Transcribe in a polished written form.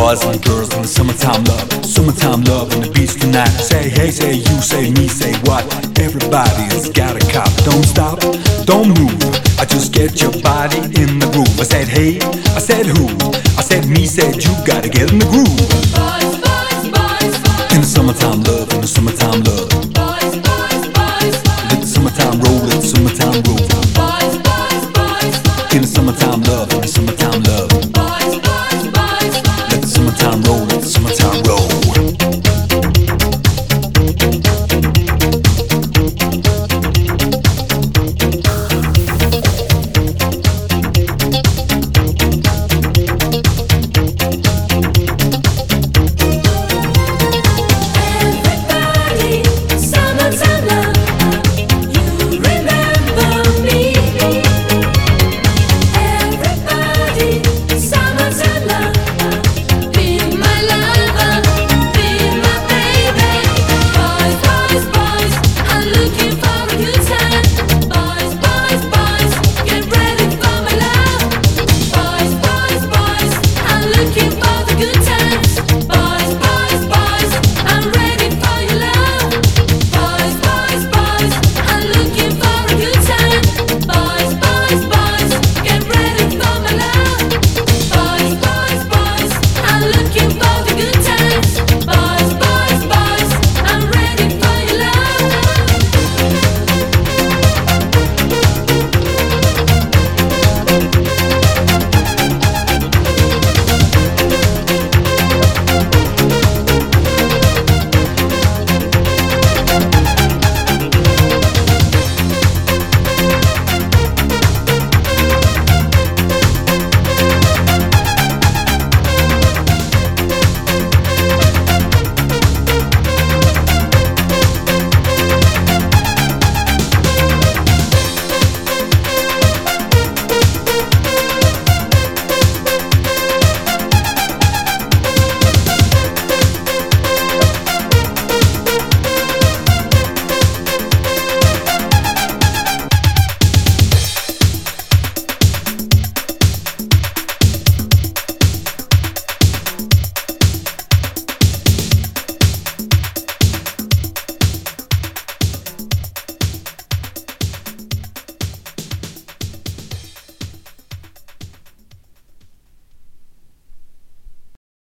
boys and girls in the summertime love on the beach tonight. Say hey, say you, say me, say what? Everybody's got a cop. Don't stop, don't move. I just get your body in the groove. I said hey, I said who? I said me, said you. Gotta get in the groove. Boys, boys, boys, boys. In the summertime love, in the summertime love. Boys, boys, boys, boys. Let the summertime roll, let the summertime roll.